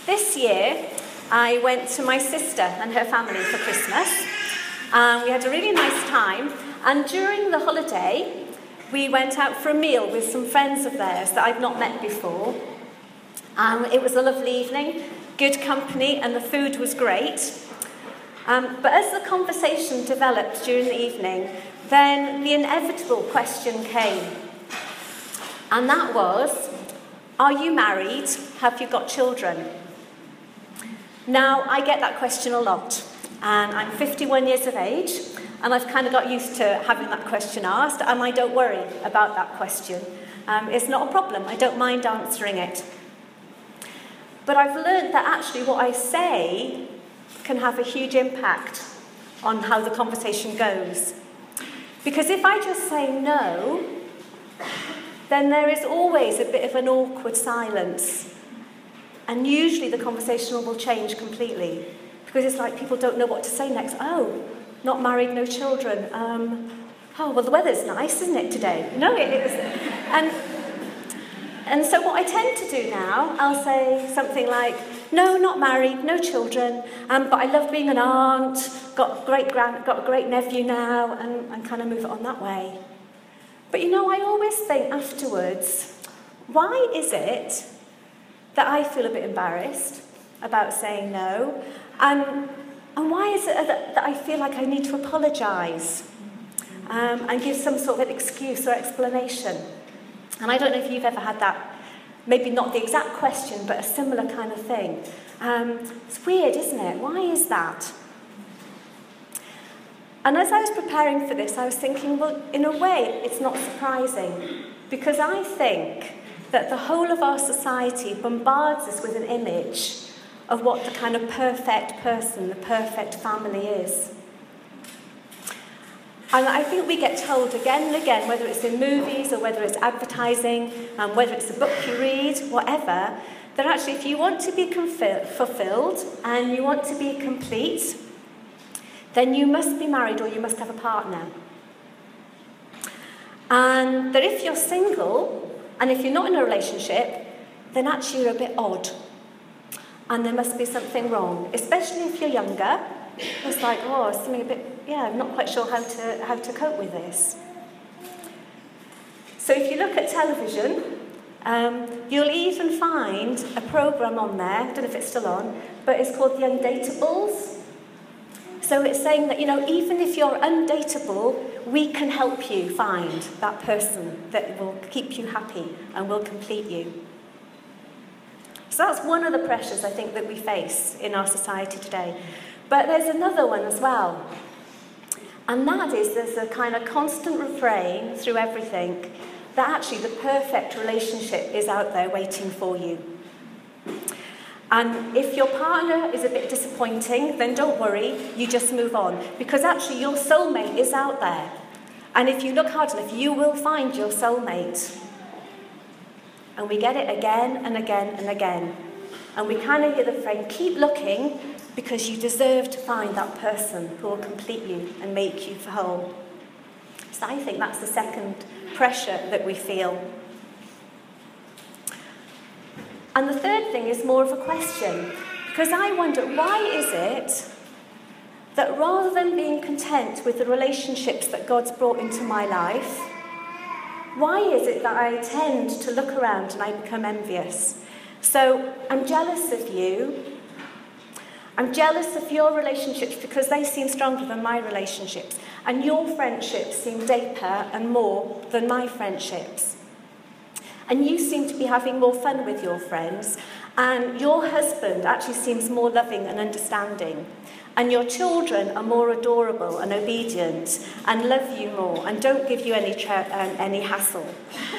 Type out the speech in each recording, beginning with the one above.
This year, I went to my sister and her family for Christmas. We had a really nice time, and during the holiday, we went out for a meal with some friends of theirs that I'd not met before. It was a lovely evening, good company, and the food was great. But as the conversation developed during the evening, then the inevitable question came. And that was, are you married? Have you got children? Now, I get that question a lot. And I'm 51 years of age, and I've kind of got used to having that question asked, and I don't worry about that question. It's not a problem. I don't mind answering it. But I've learned that actually what I say can have a huge impact on how the conversation goes. Because if I just say no, then there is always a bit of an awkward silence. And usually the conversation will change completely. Because it's like people don't know what to say next. Oh, not married, no children. Oh, well, the weather's nice, isn't it, today? No, it is. And so what I tend to do now, I'll say something like, no, not married, no children, but I love being an aunt, got a great nephew now, and kind of move it on that way. But you know, I always think afterwards, why is it that I feel a bit embarrassed about saying no? And why is it that I feel like I need to apologise and give some sort of an excuse or explanation? And I don't know if you've ever had that, maybe not the exact question, but a similar kind of thing. It's weird, isn't it? Why is that? And as I was preparing for this, I was thinking, well, in a way, it's not surprising, because I think that the whole of our society bombards us with an image of what the kind of perfect person, the perfect family is. And I think we get told again and again, whether it's in movies or whether it's advertising, whether it's a book you read, whatever, that actually if you want to be fulfilled and you want to be complete, then you must be married or you must have a partner. And that if you're single and if you're not in a relationship, then actually you're a bit odd. And there must be something wrong, especially if you're younger. It's like, oh, something a bit, I'm not quite sure how to cope with this. So if you look at television, you'll even find a programme on there, I don't know if it's still on, but it's called The Undateables. So it's saying that, even if you're undateable, we can help you find that person that will keep you happy and will complete you. So that's one of the pressures, I think, that we face in our society today. But there's another one as well. And that is there's a kind of constant refrain through everything that actually the perfect relationship is out there waiting for you. And if your partner is a bit disappointing, then don't worry, you just move on. Because actually your soulmate is out there. And if you look hard enough, you will find your soulmate. And we get it again and again and again. And we kind of hear the phrase, keep looking, because you deserve to find that person who will complete you and make you whole. So I think that's the second pressure that we feel. And the third thing is more of a question, because I wonder, why is it that rather than being content with the relationships that God's brought into my life, why is it that I tend to look around and I become envious? So I'm jealous of you. I'm jealous of your relationships because they seem stronger than my relationships. And your friendships seem deeper and more than my friendships. And you seem to be having more fun with your friends. And your husband actually seems more loving and understanding. And your children are more adorable and obedient and love you more and don't give you any hassle.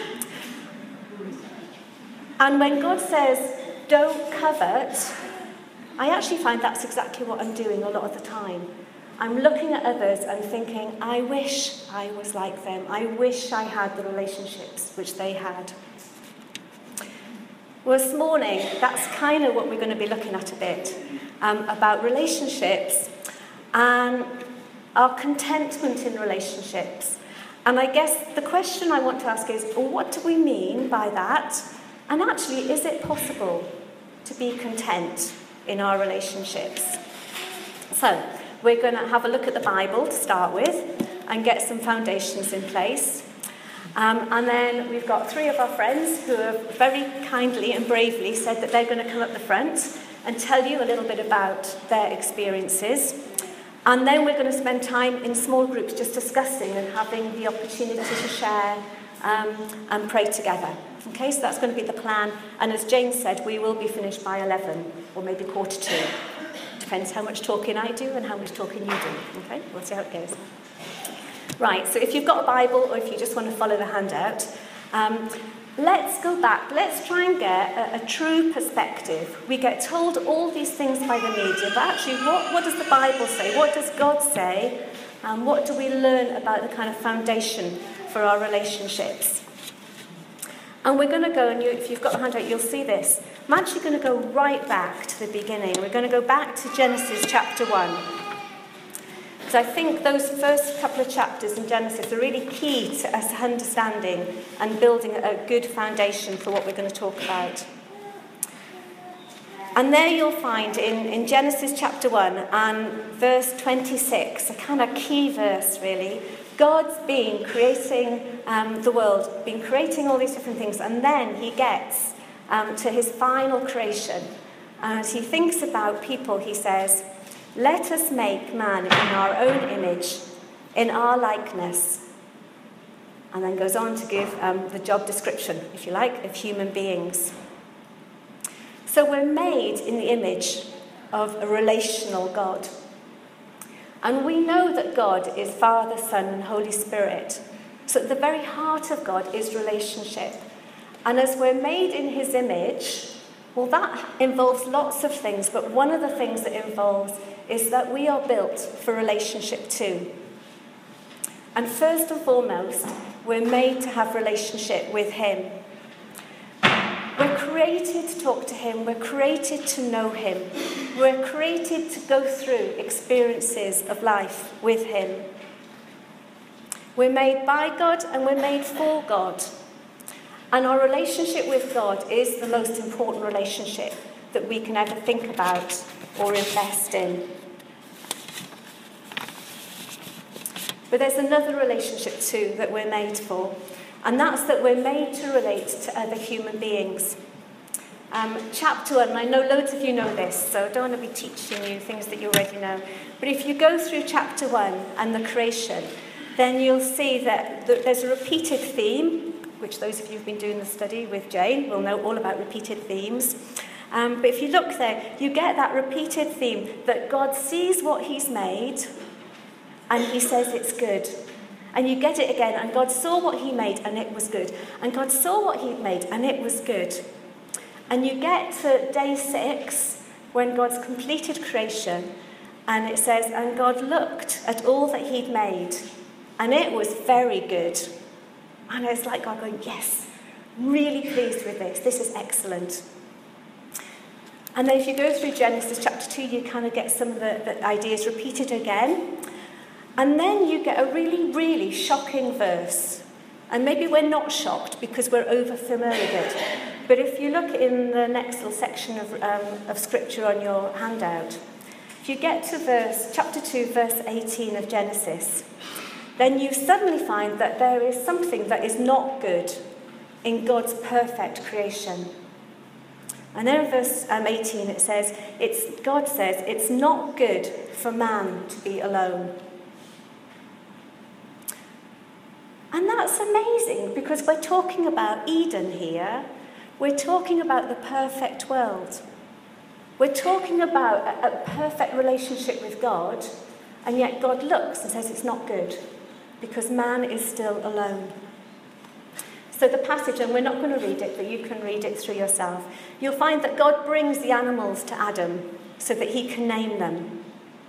And when God says, don't covet, I actually find that's exactly what I'm doing a lot of the time. I'm looking at others and thinking, I wish I was like them. I wish I had the relationships which they had. Well, this morning, that's kind of what we're going to be looking at a bit, about relationships and our contentment in relationships. And I guess the question I want to ask is, well, what do we mean by that? And actually, is it possible to be content in our relationships. So, we're going to have a look at the Bible to start with and get some foundations in place. And then we've got three of our friends who have very kindly and bravely said that they're going to come up the front and tell you a little bit about their experiences. And then we're going to spend time in small groups just discussing and having the opportunity to share and pray together. Okay, so that's going to be the plan. And as Jane said, we will be finished by 11 or maybe 1:45. Depends how much talking I do and how much talking you do. Okay, we'll see how it goes. Right, so if you've got a Bible or if you just want to follow the handout, let's go back. Let's try and get a true perspective. We get told all these things by the media, but actually what does the Bible say? What does God say? And what do we learn about the kind of foundation for our relationships? And we're going to go, and if you've got the handout, you'll see this. I'm actually going to go right back to the beginning. We're going to go back to Genesis chapter 1. So I think those first couple of chapters in Genesis are really key to us understanding and building a good foundation for what we're going to talk about. And there you'll find in Genesis chapter 1 and verse 26, a kind of key verse really, God's been creating the world, been creating all these different things, and then he gets to his final creation. And as he thinks about people, he says, "Let us make man in our own image, in our likeness." And then goes on to give the job description, if you like, of human beings. So we're made in the image of a relational God. And we know that God is Father, Son, and Holy Spirit. So at the very heart of God is relationship. And as we're made in his image, well, that involves lots of things, but one of the things it involves is that we are built for relationship too. And first and foremost, we're made to have relationship with him. We're created to talk to him. We're created to know him. We're created to go through experiences of life with him. We're made by God and we're made for God. And our relationship with God is the most important relationship that we can ever think about or invest in. But there's another relationship too that we're made for, and that's that we're made to relate to other human beings. Chapter 1, and I know loads of you know this, so I don't want to be teaching you things that you already know, but if you go through chapter 1 and the creation, then you'll see that there's a repeated theme, which those of you who've been doing the study with Jane will know all about repeated themes. But if you look there, you get that repeated theme that God sees what he's made and he says it's good. And you get it again, and God saw what he made and it was good. And God saw what he made and it was good. And you get to day 6 when God's completed creation and it says, and God looked at all that he'd made and it was very good. And it's like God going, yes, really pleased with this. This is excellent. And then if you go through Genesis chapter 2, you kind of get some of the ideas repeated again. And then you get a really, really shocking verse. And maybe we're not shocked because we're over familiar with it. But if you look in the next little section of scripture on your handout, if you get to chapter 2, verse 18 of Genesis, then you suddenly find that there is something that is not good in God's perfect creation. And then in verse 18 it says, God says, it's not good for man to be alone. And that's amazing because we're talking about Eden here. We're talking about the perfect world. We're talking about a perfect relationship with God, and yet God looks and says it's not good because man is still alone. So the passage, and we're not going to read it, but you can read it through yourself. You'll find that God brings the animals to Adam so that he can name them.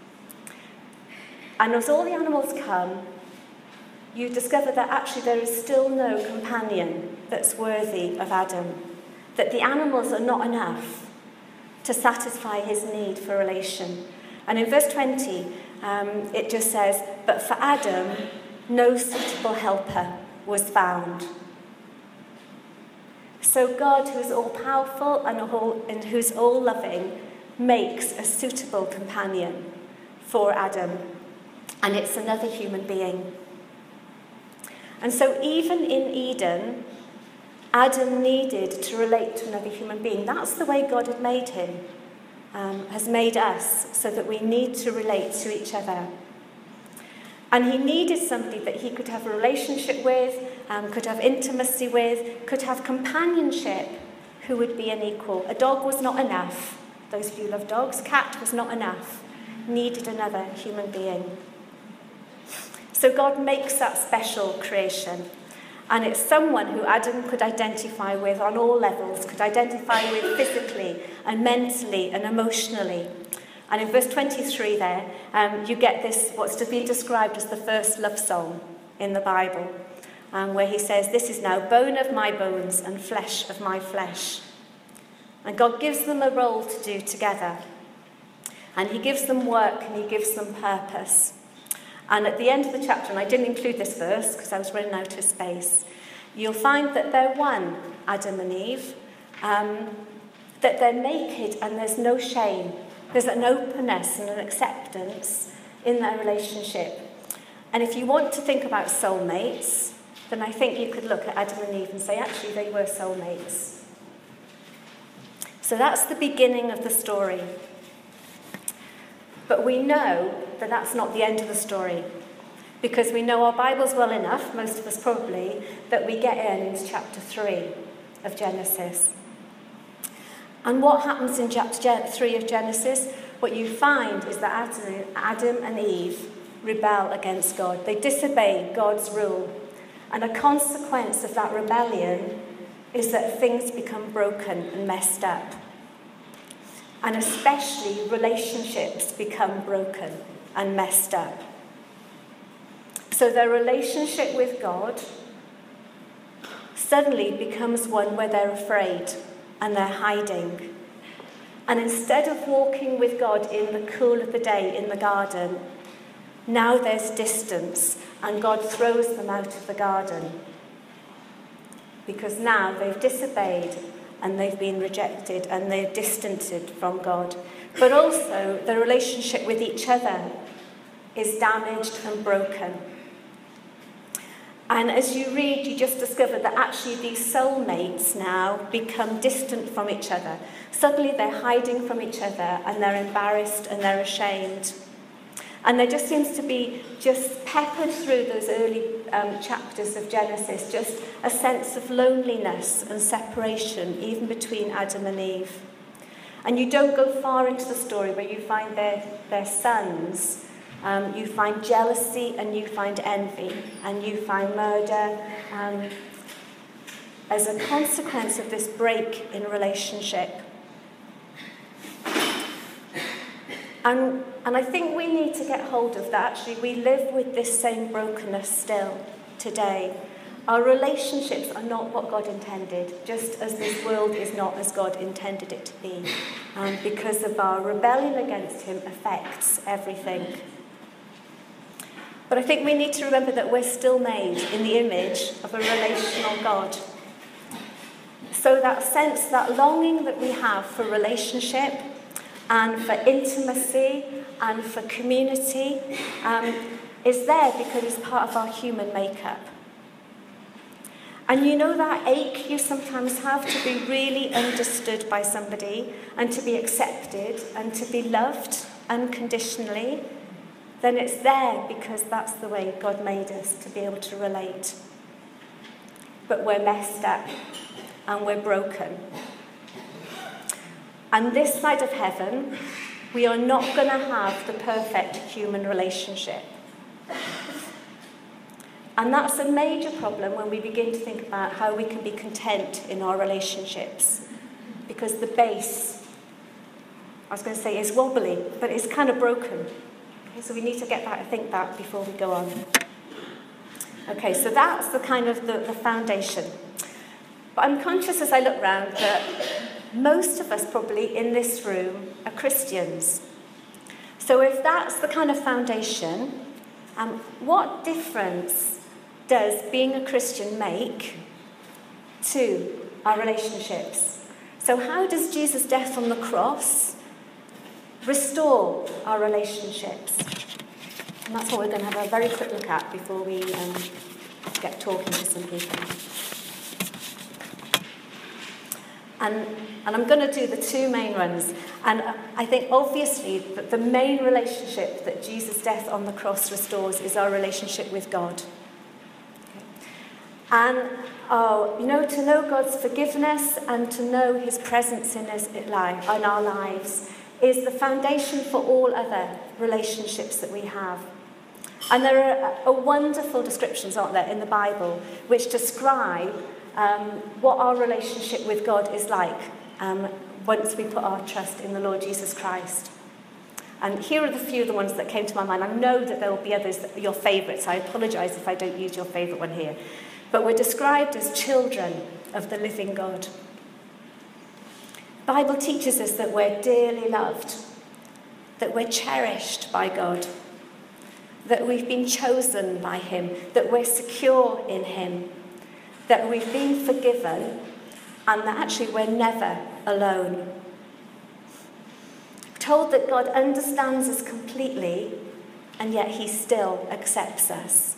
And as all the animals come, you discover that actually there is still no companion that's worthy of Adam. That the animals are not enough to satisfy his need for relation. And in verse 20, it just says, but for Adam, no suitable helper was found. So God, who is all-powerful and who's all-loving, makes a suitable companion for Adam, and it's another human being. And so even in Eden, Adam needed to relate to another human being. That's the way God had made him, has made us, so that we need to relate to each other. And he needed somebody that he could have a relationship with, could have intimacy with, could have companionship, who would be an equal. A dog was not enough. Those of you who love dogs, cat was not enough. Needed another human being. So God makes that special creation. And it's someone who Adam could identify with on all levels, could identify with physically and mentally and emotionally. And in verse 23 there, you get this, what's been described as the first love song in the Bible, where he says, "This is now bone of my bones and flesh of my flesh." And God gives them a role to do together. And he gives them work and he gives them purpose. And at the end of the chapter, and I didn't include this verse because I was running out of space, you'll find that they're one, Adam and Eve, that they're naked and there's no shame. There's an openness and an acceptance in their relationship. And if you want to think about soulmates, then I think you could look at Adam and Eve and say, actually, they were soulmates. So that's the beginning of the story. But we know that that's not the end of the story, because we know our Bibles well enough, most of us probably, that we get into chapter 3 of Genesis. And what happens in chapter 3 of Genesis? What you find is that Adam and Eve rebel against God. They disobey God's rule. And a consequence of that rebellion is that things become broken and messed up. And especially relationships become broken and messed up. So their relationship with God suddenly becomes one where they're afraid and they're hiding. And instead of walking with God in the cool of the day in the garden, now there's distance, and God throws them out of the garden. Because now they've disobeyed and they've been rejected and they're distanced from God. But also the relationship with each other is damaged and broken. And as you read, you just discover that actually these soulmates now become distant from each other. Suddenly they're hiding from each other and they're embarrassed and they're ashamed. And there just seems to be, just peppered through those early chapters of Genesis, just a sense of loneliness and separation, even between Adam and Eve. And you don't go far into the story where you find their sons. You find jealousy and you find envy and you find murder as a consequence of this break in relationship. And I think we need to get hold of that. Actually, we live with this same brokenness still today. Our relationships are not what God intended, just as this world is not as God intended it to be. Because of our rebellion against him affects everything. But I think we need to remember that we're still made in the image of a relational God. So that sense, that longing that we have for relationship and for intimacy and for community is there because it's part of our human makeup. And you know that ache you sometimes have to be really understood by somebody and to be accepted and to be loved unconditionally? Then it's there because that's the way God made us to be able to relate. But we're messed up and we're broken. And this side of heaven, we are not going to have the perfect human relationship. And that's a major problem when we begin to think about how we can be content in our relationships. Because the base, I was going to say, is wobbly, but it's kind of broken. Okay, so we need to get that, think that before we go on. Okay, so that's the kind of the foundation. But I'm conscious as I look around that most of us probably in this room are Christians. So if that's the kind of foundation, what difference does being a Christian make to our relationships. So how does Jesus' death on the cross restore our relationships? And that's what we're going to have a very quick look at before we get talking to some people. And I'm going to do the two main ones. And I think obviously that the main relationship that Jesus' death on the cross restores is our relationship with God. Okay. And, to know God's forgiveness and to know his presence in our lives is the foundation for all other relationships that we have. And there are wonderful descriptions, aren't there, in the Bible which describe what our relationship with God is like once we put our trust in the Lord Jesus Christ. And here are the few of the ones that came to my mind. I know that there will be others that are your favourites. I apologise if I don't use your favourite one here. But we're described as children of the living God. The Bible teaches us that we're dearly loved, that we're cherished by God, that we've been chosen by him, that we're secure in him, that we've been forgiven, and that actually we're never alone. We're told that God understands us completely, and yet he still accepts us.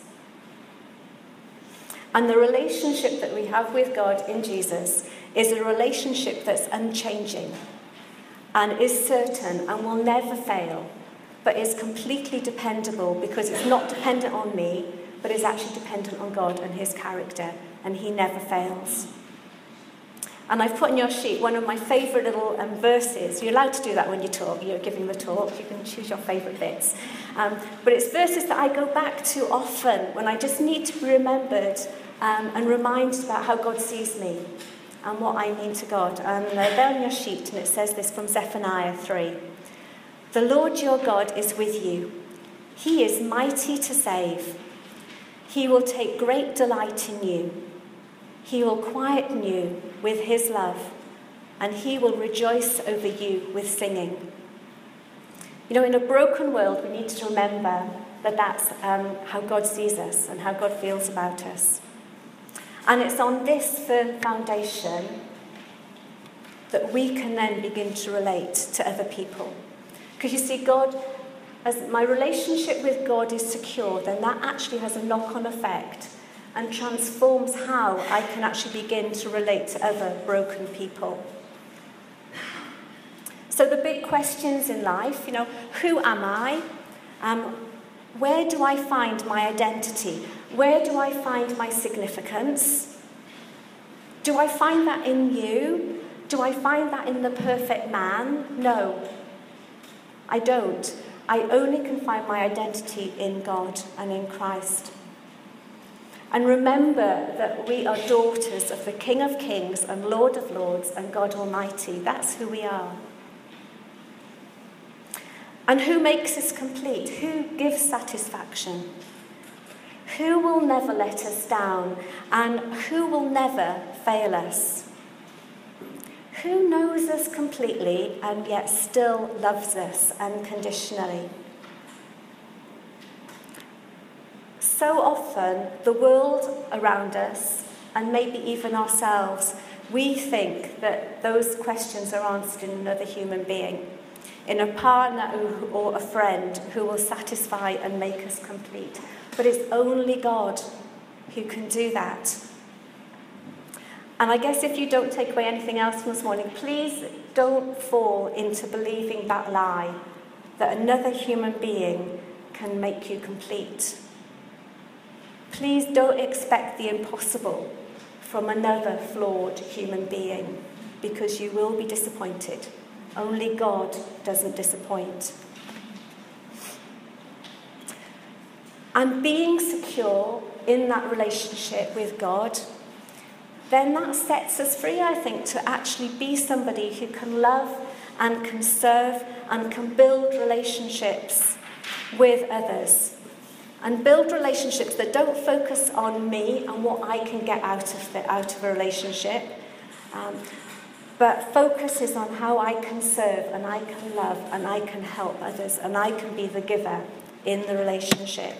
And the relationship that we have with God in Jesus is a relationship that's unchanging and is certain and will never fail, but is completely dependable because it's not dependent on me, but is actually dependent on God and his character, and he never fails. And I've put on your sheet one of my favourite little verses. You're allowed to do that when you talk. You're giving the talk. You can choose your favourite bits. But it's verses that I go back to often when I just need to be remembered and reminded about how God sees me and what I mean to God. And they're on your sheet, and it says this from Zephaniah 3. The Lord your God is with you. He is mighty to save. He will take great delight in you. He will quieten you with his love, and he will rejoice over you with singing. In a broken world, we need to remember that that's how God sees us and how God feels about us. And it's on this firm foundation that we can then begin to relate to other people. Because you see, God, as my relationship with God is secure, then that actually has a knock-on effect and transforms how I can actually begin to relate to other broken people. So the big questions in life, who am I? Where do I find my identity? Where do I find my significance? Do I find that in you? Do I find that in the perfect man? No, I don't. I only can find my identity in God and in Christ. And remember that we are daughters of the King of Kings and Lord of Lords and God Almighty. That's who we are. And who makes us complete? Who gives satisfaction? Who will never let us down? And who will never fail us? Who knows us completely and yet still loves us unconditionally? So often, the world around us, and maybe even ourselves, we think that those questions are answered in another human being, in a partner or a friend who will satisfy and make us complete. But it's only God who can do that. And I guess if you don't take away anything else from this morning, please don't fall into believing that lie, that another human being can make you complete. Please don't expect the impossible from another flawed human being, because you will be disappointed. Only God doesn't disappoint. And being secure in that relationship with God, then that sets us free, I think, to actually be somebody who can love and can serve and can build relationships with others. And build relationships that don't focus on me and what I can get out of a relationship, but focuses on how I can serve and I can love and I can help others and I can be the giver in the relationship.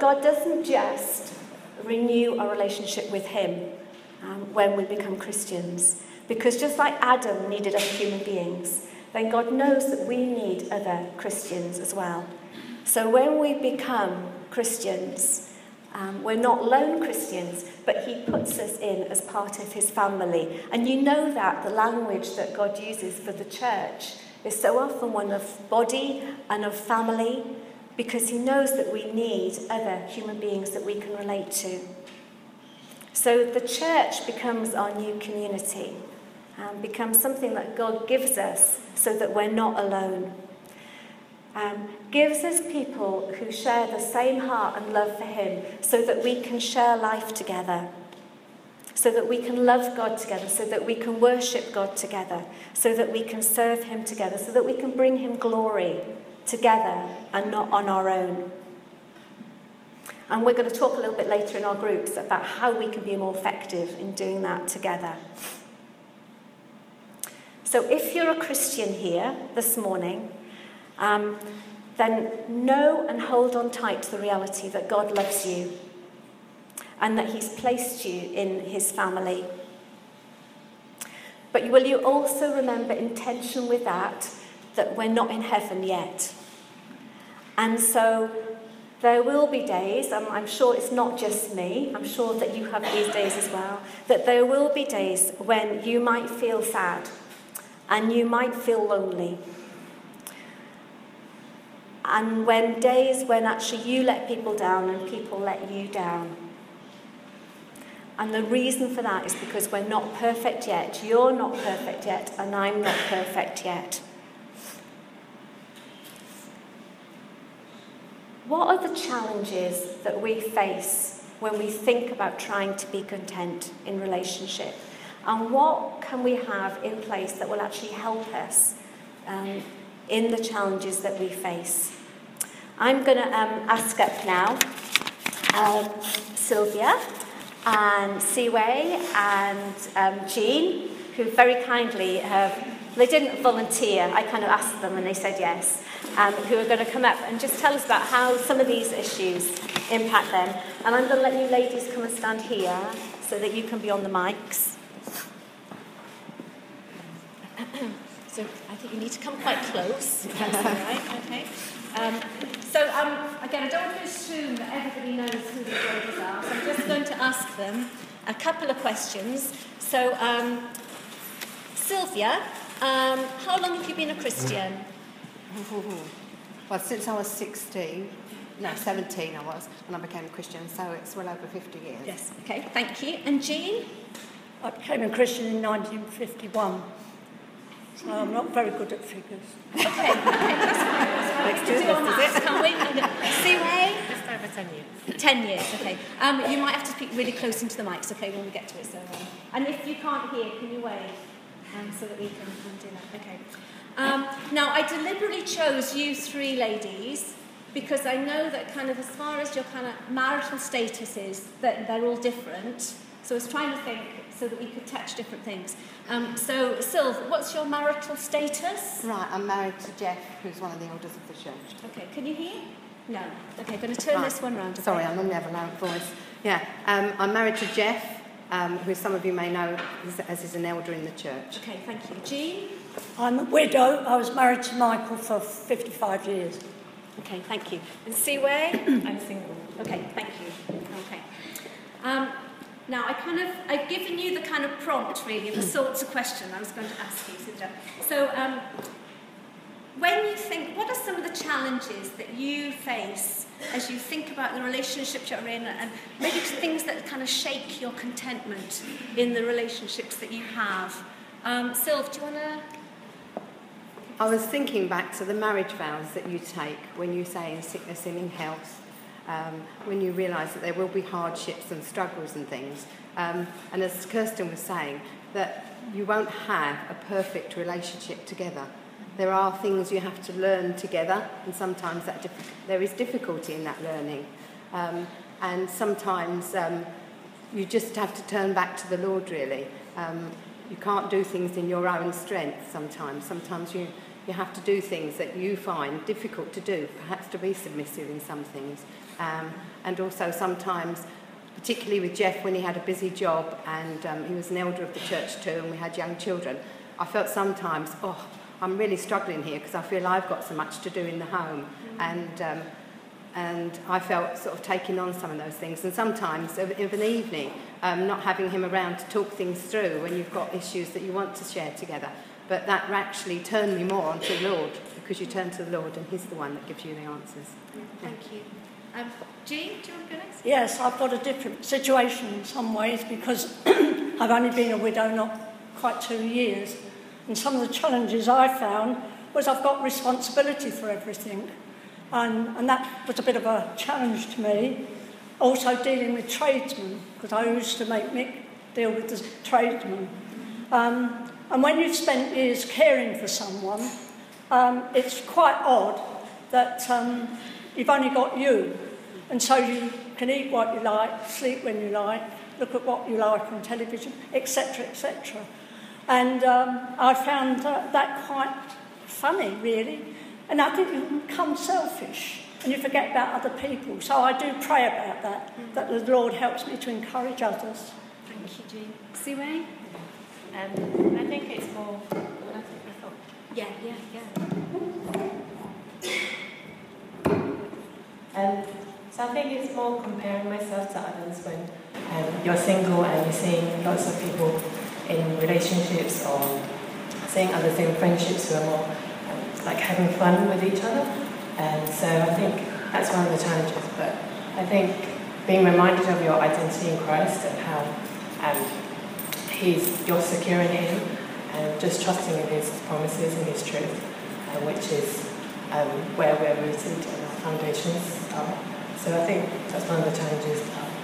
God doesn't just renew our relationship with him when we become Christians. Because just like Adam needed other human beings, then God knows that we need other Christians as well. So when we become Christians, we're not lone Christians, but he puts us in as part of his family. And you know that the language that God uses for the church is so often one of body and of family, because he knows that we need other human beings that we can relate to. So the church becomes our new community, becomes something that God gives us so that we're not alone. Gives us people who share the same heart and love for him so that we can share life together, so that we can love God together, so that we can worship God together, so that we can serve him together, so that we can bring him glory together and not on our own. And we're going to talk a little bit later in our groups about how we can be more effective in doing that together. So if you're a Christian here this morning, then know and hold on tight to the reality that God loves you and that he's placed you in his family. But will you also remember in tension with that we're not in heaven yet? And so there will be days, I'm sure it's not just me, I'm sure that you have these days as well, that there will be days when you might feel sad and you might feel lonely. And days when actually you let people down and people let you down. And the reason for that is because we're not perfect yet. You're not perfect yet, and I'm not perfect yet. What are the challenges that we face when we think about trying to be content in relationship? And what can we have in place that will actually help us in the challenges that we face? I'm going to ask up now Sylvia and Siwei and Jean, who very kindly they didn't volunteer, I kind of asked them and they said yes, who are going to come up and just tell us about how some of these issues impact them. And I'm going to let you ladies come and stand here so that you can be on the mics. So I think you need to come quite close, if that's all right, okay? Again, I don't want to assume that everybody knows who these ladies are, so I'm just going to ask them a couple of questions. So, Sylvia, how long have you been a Christian? Well, since I was 17 I was, when I became a Christian, so it's well over 50 years. Yes, okay, thank you. And Jean? I became a Christian in 1951. So I'm not very good at figures. Okay, that's fine. Next year, is it? Can't wait. Siwei? Just over 10 years. 10 years, okay. You might have to speak really close into the mics, okay, when we get to it. So, and if you can't hear, can you wave? So that we can do that, okay. Now, I deliberately chose you three ladies because I know that kind of as far as your kind of marital status is, that they're all different. So I was trying to think so that we could touch different things. So, Sylv, what's your marital status? Right, I'm married to Jeff, who's one of the elders of the church. Okay, can you hear? No. Okay, I'm going to turn this one round. Okay? Sorry, I normally have a loud voice. Yeah, I'm married to Jeff, who some of you may know as is an elder in the church. Okay, thank you. Jean? I'm a widow. I was married to Michael for 55 years. Okay, thank you. And Siwei? I'm single. Okay, thank you. Okay. Now, I've given you the kind of prompt, really, of the sorts of questions I was going to ask you. So, when you think, what are some of the challenges that you face as you think about the relationship you're in, and maybe things that kind of shake your contentment in the relationships that you have? Sylv, do you want to... I was thinking back to the marriage vows that you take when you say in sickness and in health, when you realise that there will be hardships and struggles and things. And as Kirsten was saying, that you won't have a perfect relationship together. There are things you have to learn together, and sometimes there is difficulty in that learning. And sometimes you just have to turn back to the Lord, really. You can't do things in your own strength sometimes. Sometimes you have to do things that you find difficult to do, perhaps to be submissive in some things. And also sometimes, particularly with Jeff when he had a busy job and he was an elder of the church too and we had young children, I felt sometimes, I'm really struggling here because I feel I've got so much to do in the home. And I felt sort of taking on some of those things. And sometimes of an evening, not having him around to talk things through when you've got issues that you want to share together. But that actually turned me more onto the Lord, because you turn to the Lord and he's the one that gives you the answers. Thank you. Jean, do you want to go next? Yes, I've got a different situation in some ways because I've only been a widow not quite 2 years. And some of the challenges I found was I've got responsibility for everything. And that was a bit of a challenge to me. Also dealing with tradesmen, because I used to make Mick deal with the tradesmen. And when you've spent years caring for someone, it's quite odd that you've only got you. And so you can eat what you like, sleep when you like, look at what you like on television, etc., etc. And I found that quite funny, really. And I think you become selfish and you forget about other people. So I do pray about that the Lord helps me to encourage others. Thank you, Jean. Sue-May? I think it's more... Yeah. So I think it's more comparing myself to others when you're single and you're seeing lots of people in relationships or seeing others in friendships who are more like having fun with each other. And so I think that's one of the challenges. But I think being reminded of your identity in Christ and how you're secure in Him and just trusting in His promises and His truth, which is where we're rooted and our foundations are. So I think that's one of the challenges.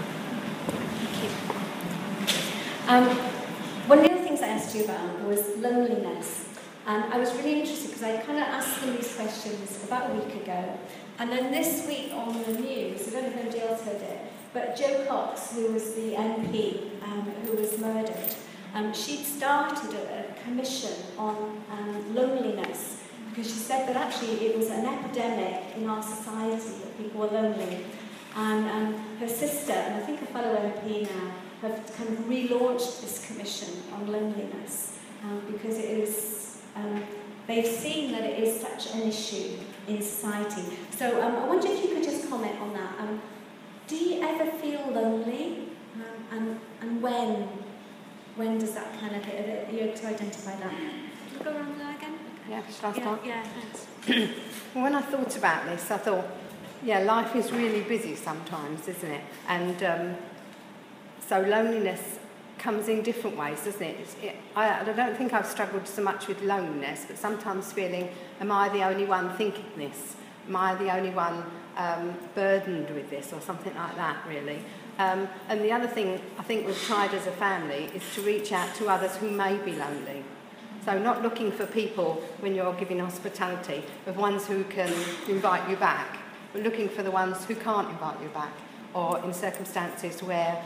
Thank you. One of the other things I asked you about was loneliness. And I was really interested because I kind of asked them these questions about a week ago. And then this week on the news, I don't know if anybody else heard it, but Jo Cox, who was the MP who was murdered, she'd started a commission on loneliness because she said that actually it was an epidemic in our society that people were lonely. And her sister, and I think a fellow MP now, have kind of relaunched this commission on loneliness because it is... they've seen that it is such an issue in society. So I wonder if you could just comment on that. Do you ever feel lonely? And when does that kind of hit? Are you able to identify that? Can you go around there again? Yeah, shall I start? Yeah, thanks. Well, when I thought about this, I thought, life is really busy sometimes, isn't it? And so loneliness comes in different ways, doesn't it? I don't think I've struggled so much with loneliness, but sometimes feeling, am I the only one thinking this? Am I the only one burdened with this, or something like that, really? And the other thing I think we've tried as a family is to reach out to others who may be lonely. So not looking for people when you're giving hospitality, of ones who can invite you back, but looking for the ones who can't invite you back, or in circumstances where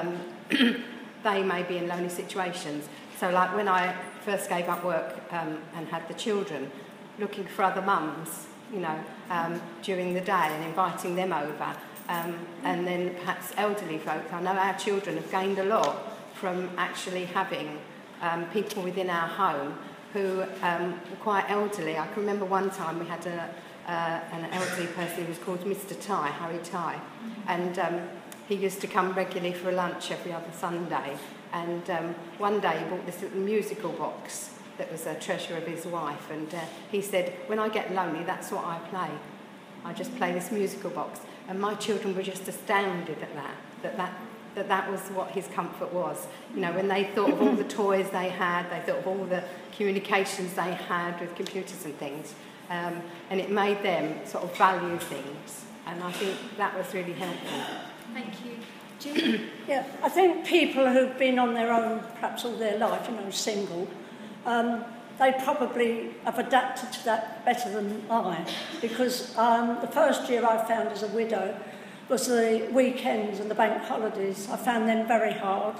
they may be in lonely situations. So like when I first gave up work and had the children, looking for other mums, during the day and inviting them over. And then perhaps elderly folk. I know our children have gained a lot from actually having people within our home who were quite elderly. I can remember one time we had an elderly person who was called Mr. Ty, Harry Ty, and he used to come regularly for lunch every other Sunday. And one day he bought this little musical box that was a treasure of his wife, and he said, when I get lonely, that's what I play. I just play this musical box. And my children were just astounded at that was what his comfort was. When they thought of all the toys they had, they thought of all the communications they had with computers and things, and it made them sort of value things. And I think that was really helpful. Thank you. Julie? Yeah, I think people who've been on their own perhaps all their life, single, they probably have adapted to that better than I, because the first year I found as a widow was the weekends and the bank holidays. I found them very hard.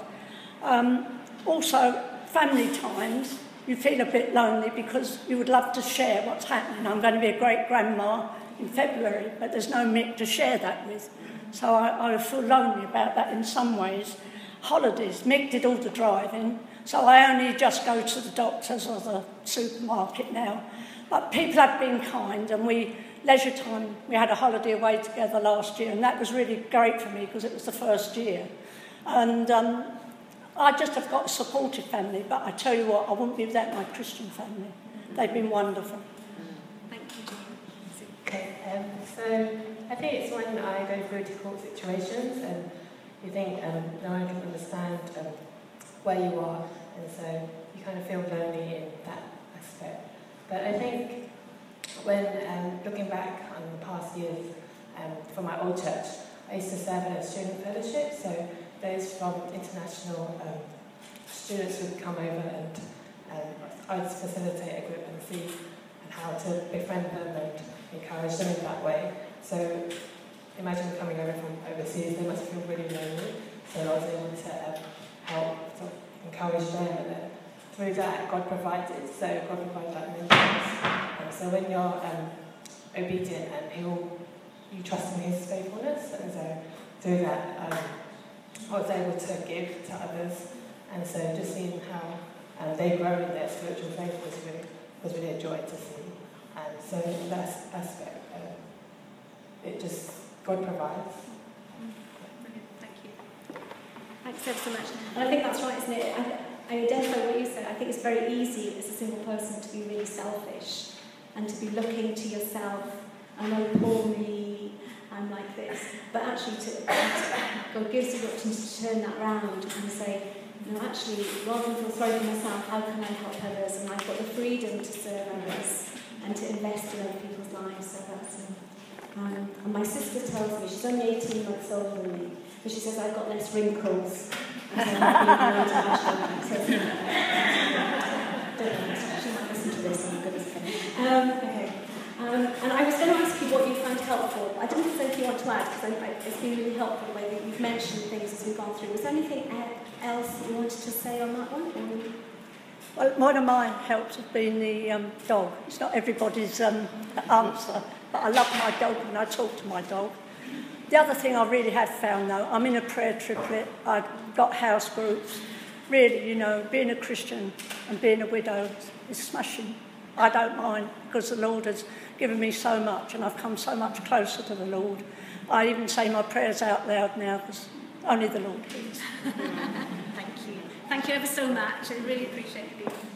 Also, family times, you feel a bit lonely because you would love to share what's happening. I'm going to be a great grandma in February, but there's no Mick to share that with. So I feel lonely about that in some ways. Holidays, Mick did all the driving, so I only just go to the doctors or the supermarket now. But people have been kind, and leisure time, we had a holiday away together last year, and that was really great for me because it was the first year. And I just have got a supportive family, but I tell you what, I wouldn't be without my Christian family. They've been wonderful. Thank you. Okay, so I think it's when I go through difficult situations and you think no one can understand where you are, and so you kind of feel lonely in that aspect. But I think when looking back on the past years for my old church, I used to serve in a student fellowship, so those from international students would come over and I would facilitate a group and see how to befriend them and encourage them in that way. So imagine coming over from overseas, they must feel really lonely. So I was able to help sort of encourage them, and then through that God provided. So God provided that mentors. So when you're obedient and you trust in His faithfulness, and so through that I was able to give to others, and so just seeing how they grow in their spiritual faith was really a joy to see. And so in that aspect, God provides. Brilliant, thank you. Thanks ever so much. And I think that's right, isn't it? I identify what you said. I think it's very easy as a single person to be really selfish and to be looking to yourself and oh, poor me, I'm like this. But actually, God gives you the opportunity to turn that round and say, no, actually, rather than feel sorry for myself, how can I help others? And I've got the freedom to serve others and to invest in other people's lives. So that's and my sister tells me, she's only 18 months older than me, but she says I've got less wrinkles. Don't know, she might listen to this, I'm going to say. Okay. And I was going to ask you what you found helpful. I don't know if you want to add, because it's been really helpful the way that you've mentioned things as we've gone through. Was there anything else that you wanted to say on that one? Well, one of my helps has been the dog. It's not everybody's answer, but I love my dog and I talk to my dog. The other thing I really have found, though, I'm in a prayer triplet. I've got house groups. Really, being a Christian and being a widow is smashing. I don't mind, because the Lord has given me so much and I've come so much closer to the Lord. I even say my prayers out loud now, because only the Lord hears. Thank you. Thank you ever so much. I really appreciate you being here.